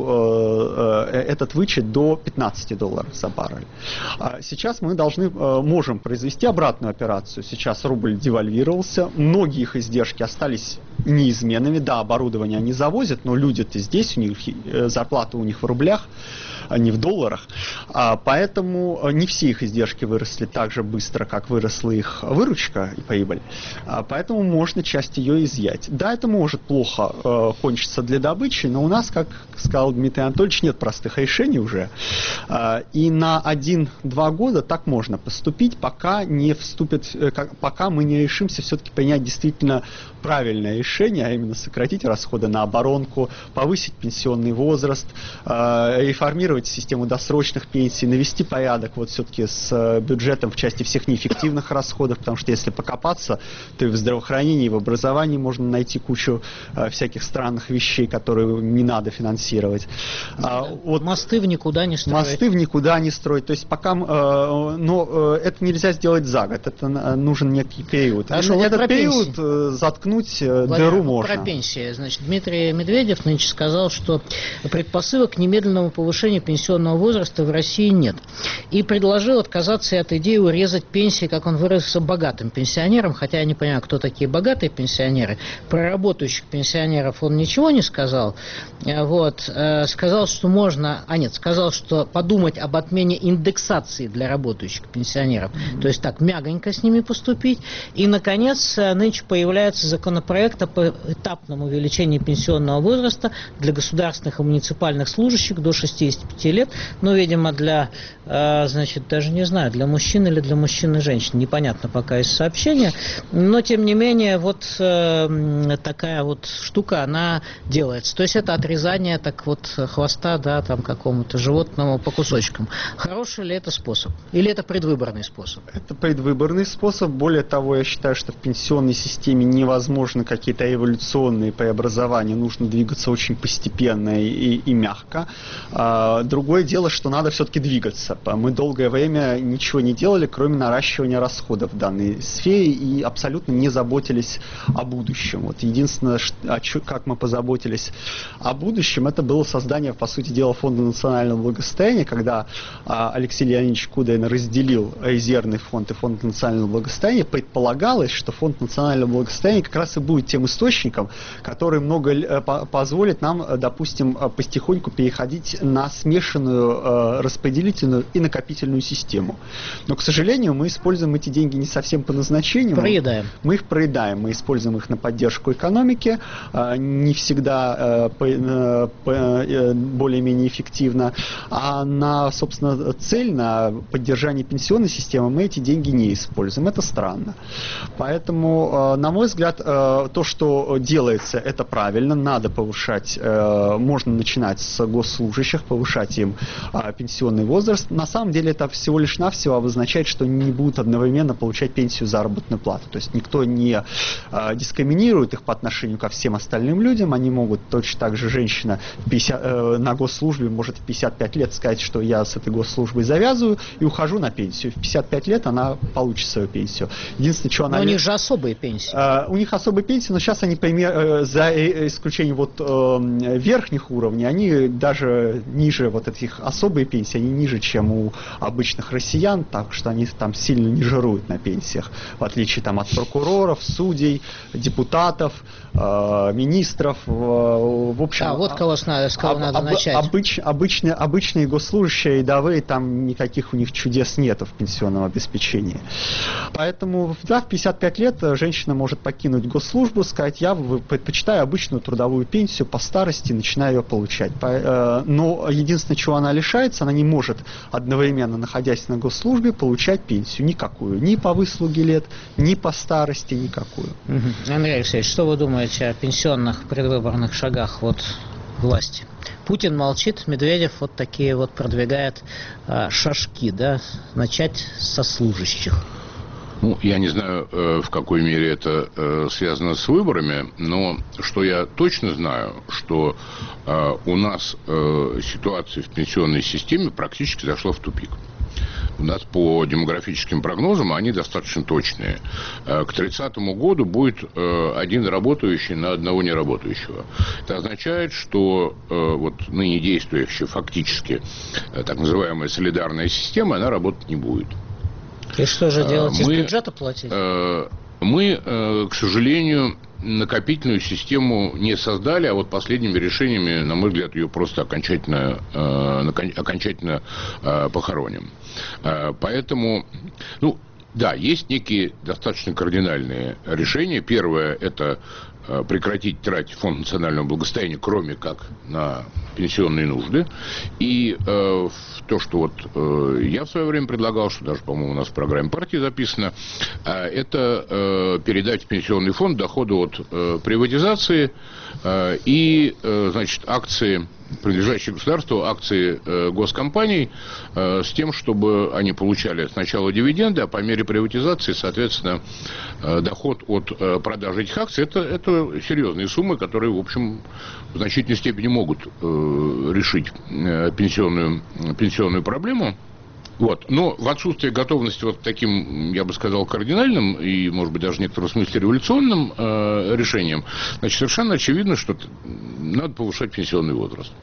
эту, э, этот вычет до пятнадцати долларов за баррель. Сейчас мы должны, э, можем произвести обратную операцию. Сейчас рубль девальвировался, многие их издержки остались неизменными. Да, оборудование они завозят, но люди-то здесь, у них зарплата у них в рублях. а не в долларах. А, поэтому не все их издержки выросли так же быстро, как выросла их выручка и прибыль. А, поэтому можно часть ее изъять. Да, это может плохо э, кончиться для добычи, но у нас, как сказал Дмитрий Анатольевич, нет простых решений уже. А, и на один-два года так можно поступить, пока не вступит, э, как, пока мы не решимся все-таки принять действительно правильное решение, а именно сократить расходы на оборонку, повысить пенсионный возраст, э, реформировать систему досрочных пенсий, навести порядок вот все-таки с бюджетом в части всех неэффективных расходов, потому что если покопаться, то и в здравоохранении, и в образовании можно найти кучу э, всяких странных вещей, которые не надо финансировать. А, вот, мосты в никуда не строить. Мосты в никуда не строить. То есть пока, э, но э, это нельзя сделать за год, это нужен некий период. Хорошо, этот вот период э, заткнуть э, Владимир, дыру вот можно. Про пенсии. Значит, Дмитрий Медведев нынче сказал, что предпосылок к немедленному повышению пенсионного возраста в России нет. И предложил отказаться от идеи урезать пенсии, как он выразился, богатым пенсионерам, хотя я не понимаю, кто такие богатые пенсионеры. Про работающих пенсионеров он ничего не сказал. Вот. Сказал, что можно... А нет, сказал, что подумать об отмене индексации для работающих пенсионеров. Mm-hmm. То есть так, мягонько с ними поступить. И, наконец, нынче появляется законопроект о поэтапном увеличении пенсионного возраста для государственных и муниципальных служащих до шестидесяти пяти лет. Ну, видимо, для, значит, даже не знаю, для мужчин или для мужчин и женщин. Непонятно пока из сообщения. Но, тем не менее, вот такая вот штука, она делается. То есть это отрезание так вот хвоста, да, там какому-то животному по кусочкам. Хороший ли это способ? Или это предвыборный способ? Это предвыборный способ. Более того, я считаю, что в пенсионной системе невозможны какие-то эволюционные преобразования. Нужно двигаться очень постепенно и, и мягко. А, другое дело, что надо все-таки двигаться. Мы долгое время ничего не делали, кроме наращивания расходов в данной сфере и абсолютно не заботились о будущем. Вот единственное, как мы позаботились о будущем, это было создание, по сути дела, Фонда национального благосостояния, когда Алексей Леонидович Кудрин разделил резервный фонд и Фонд национального благосостояния. Предполагалось, что Фонд национального благосостояния как раз и будет тем источником, который много позволит нам, допустим, потихоньку переходить на смешанную распределительную и накопительную систему. Но, к сожалению, мы используем эти деньги не совсем по назначению. Проедаем. Мы их проедаем, мы используем их на поддержку экономики, не всегда более-менее эффективно, а на, собственно, цель, на поддержание пенсионной системы мы эти деньги не используем. Это странно. Поэтому, на мой взгляд, то, что делается, это правильно, надо повышать, можно начинать с госслужащих, повышать им пенсионный возраст. На самом деле это всего лишь навсего обозначает, что они не будут одновременно получать пенсию, заработную плату. То есть никто не дискриминирует их по отношению ко всем остальным людям. Они могут точно так же, женщина пятьдесят, на госслужбе может в пятьдесят пять лет сказать, что я с этой госслужбой завязываю и ухожу на пенсию. В пятьдесят пять лет она получит свою пенсию. Единственное, что она... Но у них же особые пенсии. Uh, у них особые пенсии, но сейчас они, пример, uh, за исключением вот uh, верхних уровней, они даже ниже вот этих особые пенсии, они ниже, чем у обычных россиян, так что они там сильно не жируют на пенсиях, в отличие там от прокуроров, судей, депутатов, uh, министров, uh, в общем... А, вот кого, с кого об, надо об, начать. Обыч, обычные, обычные госслужащие, рядовые, там никаких у них чудес нету в пенсионном обеспечении. Поэтому, да, в пятьдесят пять лет женщина может покинуть госслужбу, сказать, я предпочитаю обычную трудовую пенсию по старости, начинаю ее получать. Но единственное, чего она лишается, она не может одновременно, находясь на госслужбе, получать пенсию никакую. Ни по выслуге лет, ни по старости, никакую. Угу. Андрей Алексеевич, что вы думаете о пенсионных предвыборных шагах вот власти? Путин молчит, Медведев вот такие вот продвигает а, шажки, да, начать со служащих. Ну, я не знаю, в какой мере это связано с выборами, но что я точно знаю, что у нас ситуация в пенсионной системе практически зашла в тупик. У нас по демографическим прогнозам они достаточно точные. К тридцатому году будет один работающий на одного неработающего. Это означает, что вот ныне действующая фактически так называемая солидарная система, она работать не будет. И что же делать, мы, из бюджета платить? Мы, к сожалению, накопительную систему не создали, а вот последними решениями, на мой взгляд, ее просто окончательно, окончательно похороним. Поэтому, ну, да, есть некие достаточно кардинальные решения. Первое – это прекратить тратить фонд национального благосостояния, кроме как на пенсионные нужды. И э, то, что вот э, я в свое время предлагал, что даже, по-моему, у нас в программе партии записано, э, это э, передать в пенсионный фонд доходы от э, приватизации э, и, э, значит, акции, принадлежащие государству, акции э, госкомпаний, э, с тем, чтобы они получали сначала дивиденды, а по мере приватизации, соответственно, э, доход от э, продажи этих акций. Это, это серьезные суммы, которые, в общем, в значительной степени могут э, решить э, пенсионную, пенсионную проблему. Вот. Но в отсутствие готовности вот к таким, я бы сказал, кардинальным и, может быть, даже в некотором смысле революционным э, решениям, значит, совершенно очевидно, что надо повышать пенсионный возраст.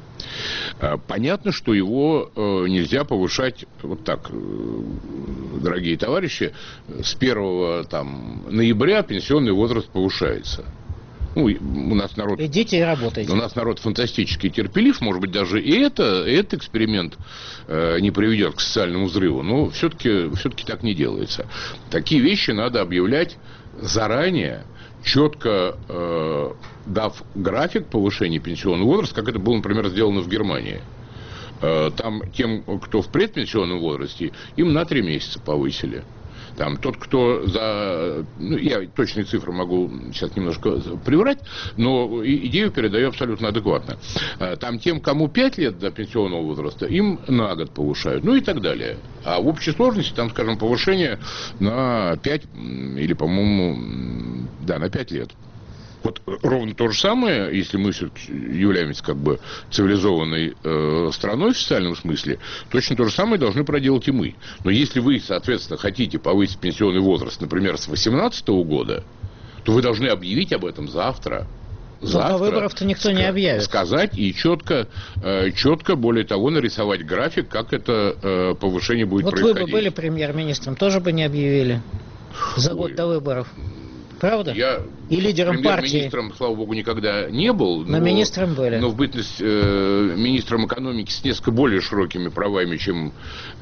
Понятно, что его э, нельзя повышать вот так, э, дорогие товарищи, с первого там, ноября пенсионный возраст повышается. Ну, у нас народ... Идите и работайте. У нас народ фантастически терпелив, может быть, даже и это, и этот эксперимент э, не приведет к социальному взрыву, но все-таки, все-таки так не делается. Такие вещи надо объявлять заранее, четко э, дав график повышения пенсионного возраста, как это было, например, сделано в Германии. Э, там тем, кто в предпенсионном возрасте, им на три месяца повысили. Там тот, кто за... Ну, я точные цифры могу сейчас немножко приврать, но идею передаю абсолютно адекватно. Там тем, кому пять лет до пенсионного возраста, им на год повышают, ну и так далее. А в общей сложности там, скажем, повышение на пять или, по-моему, да, на пять лет. Вот ровно то же самое, если мы все-таки являемся как бы цивилизованной э, страной в социальном смысле, точно то же самое должны проделать и мы. Но если вы, соответственно, хотите повысить пенсионный возраст, например, с восемнадцатого года, то вы должны объявить об этом завтра. Завтра, до выборов-то никто не объявит. Сказать и четко, э, четко, более того, нарисовать график, как это э, повышение будет вот происходить. Вот вы бы были премьер-министром, тоже бы не объявили за год Ой. до выборов. Правда? Я и лидером партии. Премьер-министром, слава богу, никогда не был. Но, но министром были. Но в бытность э, министром экономики с несколько более широкими правами, чем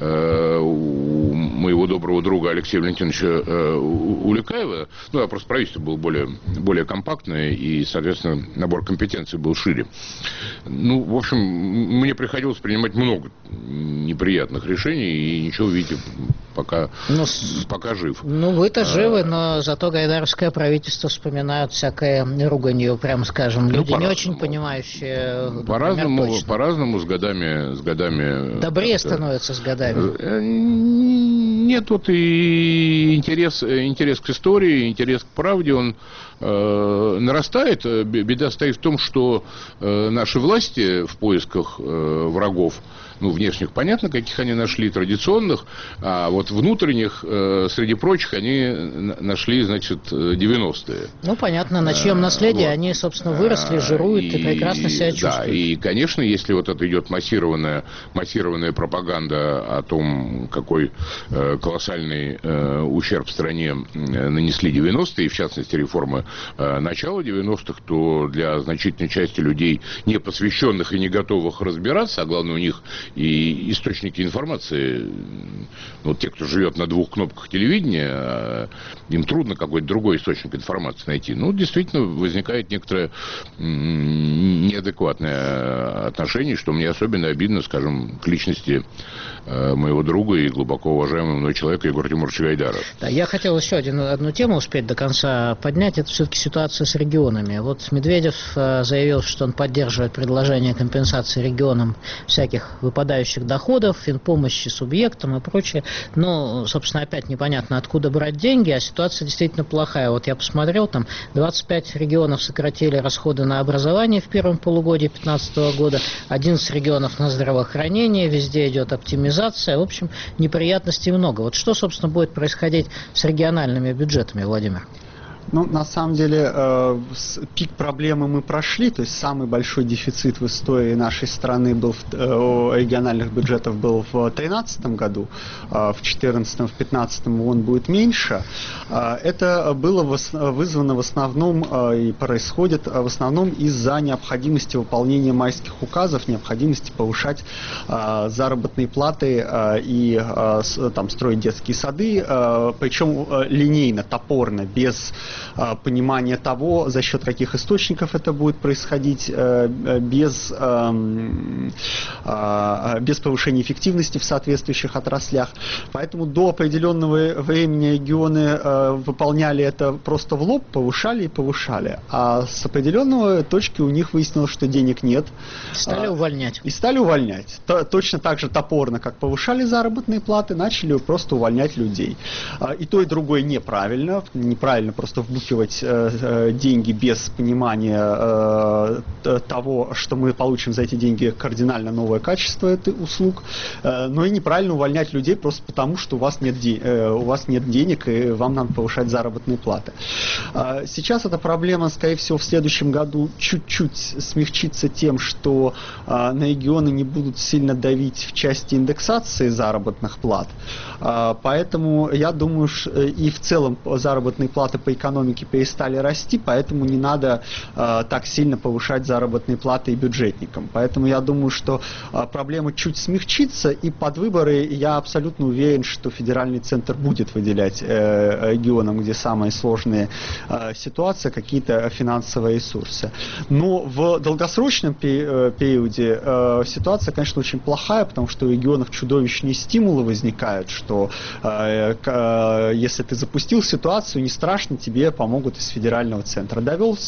э, у моего доброго друга Алексея Валентиновича э, Уликаева. Ну, а просто правительство было более, более компактное, и, соответственно, набор компетенций был шире. Ну, в общем, мне приходилось принимать много неприятных решений, и ничего, видите, пока, ну, пока жив. Ну, вы-то а, живы, но зато гайдаровское правительство вспоминают всякое руганье, прямо скажем. Люди ну, не очень понимающие. По-разному, по-разному с годами, с годами. Добрее становятся с годами. Нет, вот и интерес, интерес к истории, интерес к правде, он э, нарастает. Беда стоит в том, что э, наши власти в поисках э, врагов, ну, внешних, понятно, каких они нашли, традиционных, а вот внутренних, э, среди прочих, они нашли, значит, девяностые. Ну, понятно, на чьем наследии вот. Они, собственно, выросли, жируют и, и прекрасно себя чувствуют. Да, и, конечно, если вот это идет массированная, массированная пропаганда о том, какой э, колоссальный э, ущерб стране нанесли девяностые, и в частности реформы э, начала девяностых, то для значительной части людей, не посвященных и не готовых разбираться, а главное у них и источники информации, вот те, кто живет на двух кнопках телевидения, им трудно какой-то другой источник информации найти. Ну, действительно, возникает некоторое неадекватное отношение, что мне особенно обидно, скажем, к личности моего друга и глубоко уважаемого мной человека Егора Тимуровича Гайдара. Да, я хотел еще один, одну тему успеть до конца поднять. Это все-таки ситуация с регионами. Вот Медведев заявил, что он поддерживает предложение компенсации регионам всяких выпадающих доходов, финпомощи субъектам и прочее. Но, собственно, опять непонятно, откуда брать деньги, а ситуация действительно плохая. Вот я посмотрел, там двадцать пять регионов сократили расходы на образование в первом полугодии две тысячи пятнадцатого года, одиннадцать регионов на здравоохранение, везде идет оптимизация. В общем, неприятностей много. Вот что, собственно, будет происходить с региональными бюджетами, Владимир? Ну, на самом деле, э, пик проблемы мы прошли, то есть самый большой дефицит в истории нашей страны был, в, э, региональных бюджетов был в две тысячи тринадцатом году, э, в две тысячи четырнадцатом, в две тысячи пятнадцатом он будет меньше. Э, это было в, вызвано в основном э, и происходит в основном из-за необходимости выполнения майских указов, необходимости повышать э, заработные платы э, и э, с, там, строить детские сады, э, причем э, линейно, топорно, без понимание того, за счет каких источников это будет происходить, без, без повышения эффективности в соответствующих отраслях. Поэтому до определенного времени регионы выполняли это просто в лоб, повышали и повышали. А с определенного точки у них выяснилось, что денег нет. Стали увольнять. И стали увольнять. Точно так же топорно, как повышали заработные платы, начали просто увольнять людей. И то, и другое неправильно. Неправильно просто вбухивать э, деньги без понимания э, того, что мы получим за эти деньги кардинально новое качество этих услуг, э, но и неправильно увольнять людей просто потому, что у вас нет, де- э, у вас нет денег и вам надо повышать заработные платы. Э, сейчас эта проблема, скорее всего, в следующем году чуть-чуть смягчится тем, что э, на регионы не будут сильно давить в части индексации заработных плат. Э, поэтому я думаю, что и в целом заработные платы по экономике перестали расти, поэтому не надо э, так сильно повышать заработные платы и бюджетникам. Поэтому я думаю, что э, проблема чуть смягчится, и под выборы я абсолютно уверен, что федеральный центр будет выделять э, регионам, где самые сложные э, ситуации, какие-то финансовые ресурсы. Но в долгосрочном пи- э, периоде э, ситуация, конечно, очень плохая, потому что у регионов чудовищные стимулы возникают, что э, э, если ты запустил ситуацию, не страшно, тебе помогут из федерального центра. Довел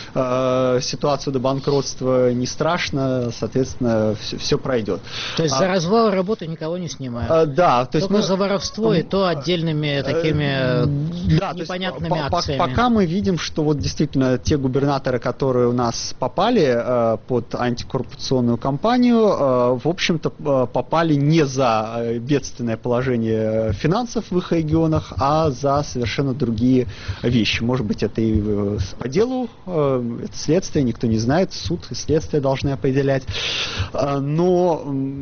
э, ситуацию до банкротства, не страшно, соответственно, все, все пройдет. То есть а, за развал работы никого не снимают? А, да. То есть только мы, за воровство и то отдельными такими да, непонятными то есть, акциями. По, пока мы видим, что вот действительно те губернаторы, которые у нас попали э, под антикоррупционную кампанию, э, в общем-то э, попали не за бедственное положение финансов в их регионах, а за совершенно другие вещи. Может быть, это и по делу, это следствие, никто не знает, суд и следствие должны определять. Но,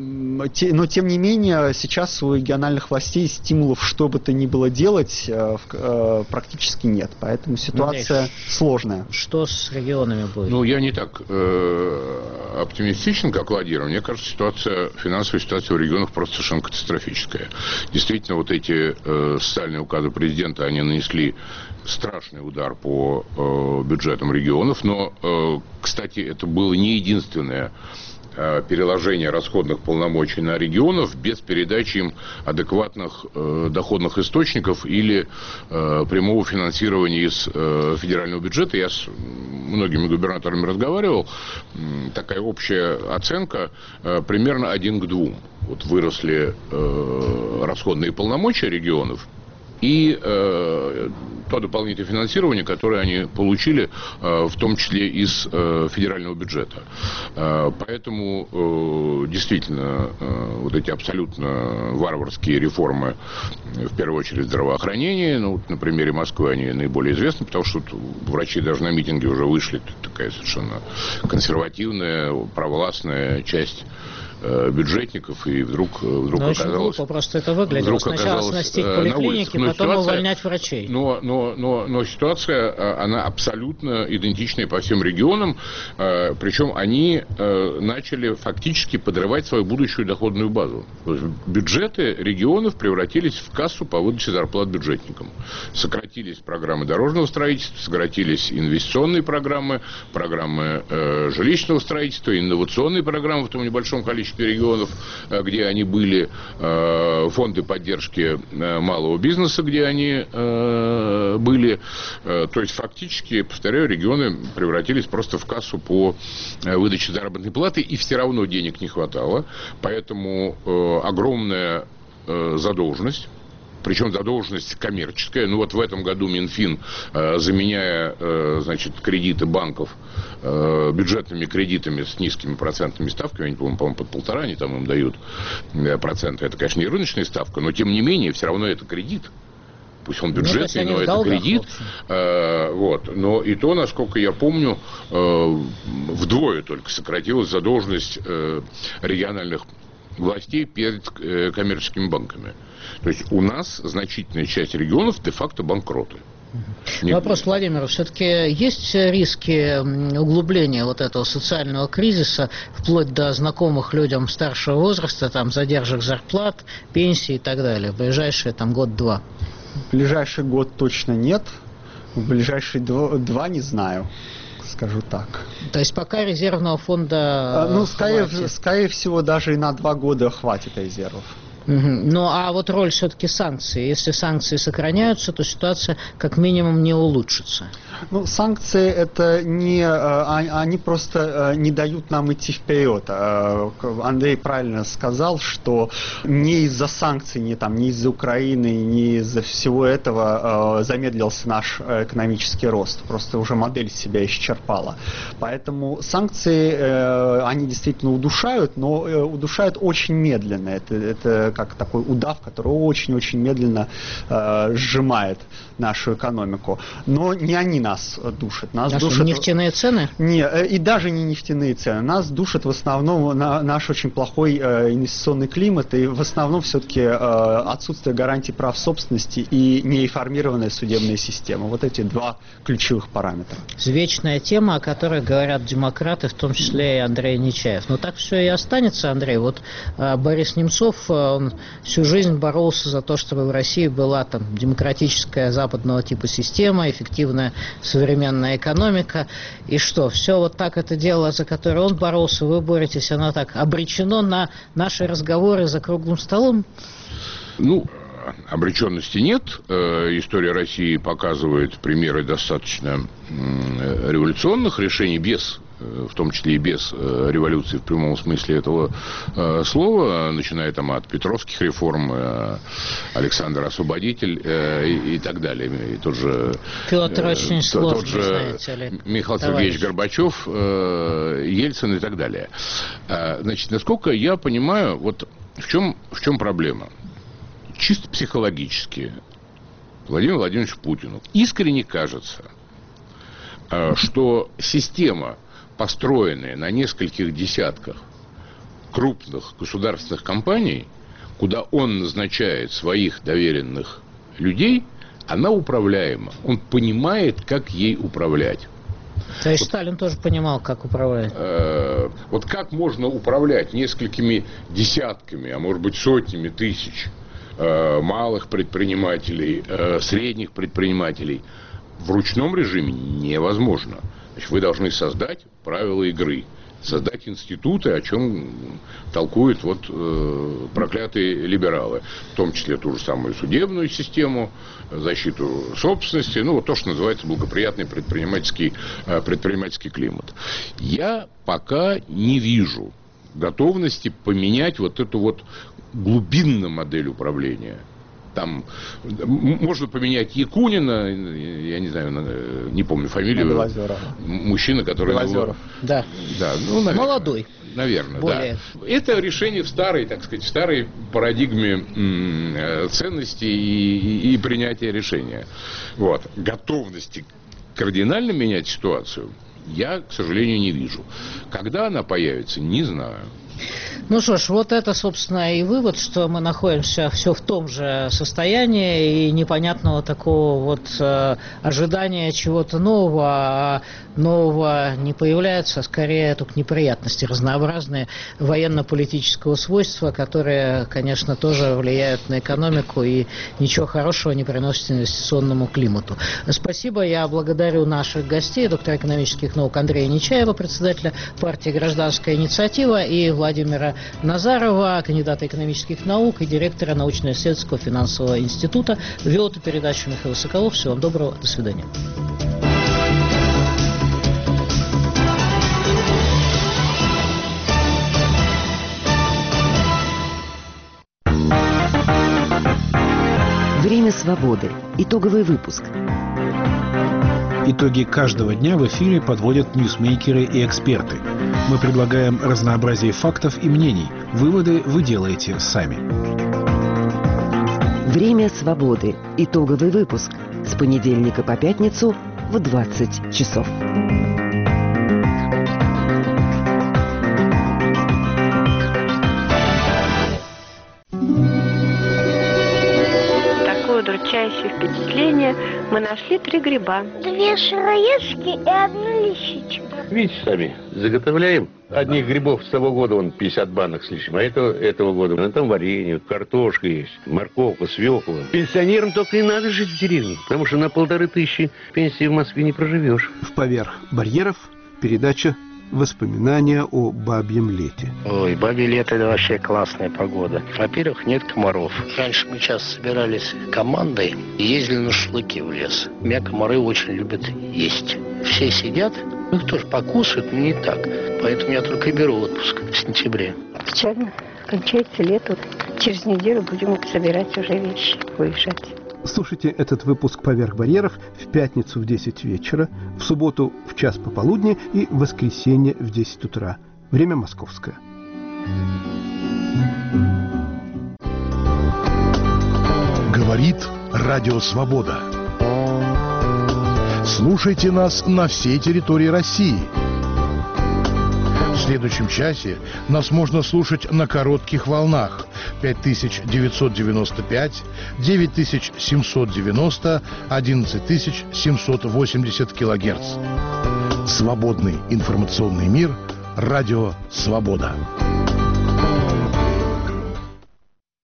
но тем не менее, сейчас у региональных властей стимулов, что бы то ни было делать, практически нет. Поэтому ситуация Андрей, сложная. Что с регионами будет? Ну, я не так э, оптимистичен, как Владимир. Мне кажется, ситуация, финансовая ситуация в регионах просто совершенно катастрофическая. Действительно, вот эти э, социальные указы президента, они нанесли страшный удар по э, бюджетам регионов, но, э, кстати, это было не единственное э, переложение расходных полномочий на регионов без передачи им адекватных э, доходных источников или э, прямого финансирования из э, федерального бюджета. Я с многими губернаторами разговаривал, такая общая оценка э, примерно один к двум. Вот выросли э, расходные полномочия регионов, и э, то дополнительное финансирование, которое они получили, э, в том числе из э, федерального бюджета. Э, поэтому э, действительно э, вот эти абсолютно варварские реформы, в первую очередь здравоохранения, ну, вот на примере Москвы они наиболее известны, потому что врачи даже на митинге уже вышли, такая совершенно консервативная, провластная часть бюджетников, и вдруг, вдруг но оказалось... Очень глупо просто это выглядело. Сначала сносить поликлиники, потом ситуация, увольнять врачей. Но, но, но, но ситуация, она абсолютно идентичная по всем регионам, причем они начали фактически подрывать свою будущую доходную базу. Бюджеты регионов превратились в кассу по выдаче зарплат бюджетникам. Сократились программы дорожного строительства, сократились инвестиционные программы, программы жилищного строительства, инновационные программы в том небольшом количестве регионов, где они были, фонды поддержки малого бизнеса, где они были. То есть, фактически, повторяю, регионы превратились просто в кассу по выдаче заработной платы, и все равно денег не хватало. Поэтому огромная задолженность. Причем задолженность коммерческая. Ну вот в этом году Минфин, э, заменяя э, значит, кредиты банков э, бюджетными кредитами с низкими процентными ставками, они, по-моему, по-моему, под полтора они там им дают проценты. Это, конечно, не рыночная ставка, но тем не менее, все равно это кредит. пусть он бюджетный, ну, но это долгах, кредит. Э, вот. Но и то, насколько я помню, э, вдвое только сократилась задолженность э, региональных властей перед э, коммерческими банками. То есть у нас значительная часть регионов де-факто банкроты. Нет. Вопрос, Владимир, все-таки есть риски углубления вот этого социального кризиса вплоть до знакомых людям старшего возраста, там, задержек зарплат, пенсий и так далее, в ближайшие там год-два? В ближайший год точно нет, в ближайшие два, два не знаю, скажу так. То есть пока резервного фонда а, Ну, скорее, хватит. скорее всего, даже и на два года хватит резервов. Угу. Ну, а вот роль все-таки санкций. Если санкции сохраняются, то ситуация как минимум не улучшится. Ну, санкции это не, они просто не дают нам идти вперед. Андрей правильно сказал, что не из-за санкций, не, там, не из-за Украины, не из-за всего этого замедлился наш экономический рост. Просто уже модель себя исчерпала. Поэтому санкции, они действительно удушают, но удушают очень медленно. Это, это как такой удав, который очень-очень медленно сжимает нашу экономику. Но не они нас душат. Нас а душат... что, нефтяные цены? Не, и даже не нефтяные цены. Нас душат в основном на, наш очень плохой э, инвестиционный климат и в основном все-таки э, отсутствие гарантий прав собственности и нереформированная судебная система. Вот эти два ключевых параметра. Вечная тема, о которой говорят демократы, в том числе и Андрей Нечаев. Но так все и останется, Андрей. Вот э, Борис Немцов, э, он всю жизнь боролся за то, чтобы в России была там демократическая западного типа система, эффективная современная экономика. И что, все вот так это дело, за которое он боролся, вы боретесь, оно так обречено на наши разговоры за круглым столом? Ну, обреченности нет. История России показывает примеры достаточно революционных решений без, в том числе и без революции в прямом смысле этого слова, начиная там от Петровских реформ, Александр Освободитель и, и так далее. И тот же, Петр очень тот, сложный, тот же знаете ли, Михаил товарищ. Сергеевич Горбачев, Ельцин и так далее. Значит, насколько я понимаю, вот в чем, в чем проблема? Чисто психологически Владимиру Владимировичу Путину искренне кажется, что система, построенная на нескольких десятках крупных государственных компаний, куда он назначает своих доверенных людей, она управляема. Он понимает, как ей управлять. То есть вот, Сталин тоже понимал, как управлять. Э, вот как можно управлять несколькими десятками, а может быть сотнями тысяч э, малых предпринимателей, э, средних предпринимателей в ручном режиме невозможно. Значит, вы должны создать правила игры, создать институты, о чем толкуют вот э, проклятые либералы, в том числе ту же самую судебную систему, защиту собственности, ну вот то, что называется благоприятный предпринимательский, э, предпринимательский климат. Я пока не вижу готовности поменять вот эту вот глубинную модель управления. Там можно поменять Якунина, я не знаю, не помню фамилию, мужчина, который... Белозеров. Да. Да, ну, наверное, молодой. Наверное, более. Да. Это решение в старой, так сказать, в старой парадигме м- ценностей и, и, и принятия решения. Вот. Готовности кардинально менять ситуацию я, к сожалению, не вижу. Когда она появится, не знаю. Ну что ж, вот это, собственно, и вывод, что мы находимся все в том же состоянии и непонятного такого вот э, ожидания чего-то нового, а нового не появляется, а скорее только неприятности разнообразные военно-политического свойства, которые, конечно, тоже влияют на экономику и ничего хорошего не приносят инвестиционному климату. Спасибо, я благодарю наших гостей, доктора экономических наук Андрея Нечаева, председателя партии «Гражданская инициатива», и Владимира Назарова, кандидата экономических наук и директора научно-исследовательского финансового института. Вел эту передачу Михаил Соколов. Всего вам доброго. До свидания. Время свободы. Итоговый выпуск. Итоги каждого дня в эфире подводят ньюсмейкеры и эксперты. Мы предлагаем разнообразие фактов и мнений. Выводы вы делаете сами. Время свободы. Итоговый выпуск. С понедельника по пятницу в двадцать часов. Такое удручающее впечатление. Мы нашли три гриба. Две шароежки и одну лисичку. Видите сами, заготовляем одних грибов с того года, вон пятьдесят банок с лишним, а этого, этого года, ну, там варенье, картошка есть, морковка, свекла. Пенсионерам только не надо жить в деревне, потому что на полторы тысячи пенсии в Москве не проживешь. В «Поверх барьеров» передача «Воспоминания о бабьем лете». Ой, бабье лето – это вообще классная погода. Во-первых, нет комаров. Раньше мы часто собирались командой и ездили на шашлыки в лес. Меня комары очень любят есть. Все сидят, ну их тоже покусают, но не так. Поэтому я только и беру отпуск в сентябре. Печально. Кончается лето. Через неделю будем собирать уже вещи, выезжать. Слушайте этот выпуск «Поверх барьеров» в пятницу в десять вечера, в субботу в час пополудни и в воскресенье в десять утра. Время московское. Говорит Радио Свобода. Слушайте нас на всей территории России. В следующем часе нас можно слушать на коротких волнах пять тысяч девятьсот девяносто пять, девять тысяч семьсот девяносто, одиннадцать тысяч семьсот восемьдесят килогерц. Свободный информационный мир. Радио Свобода.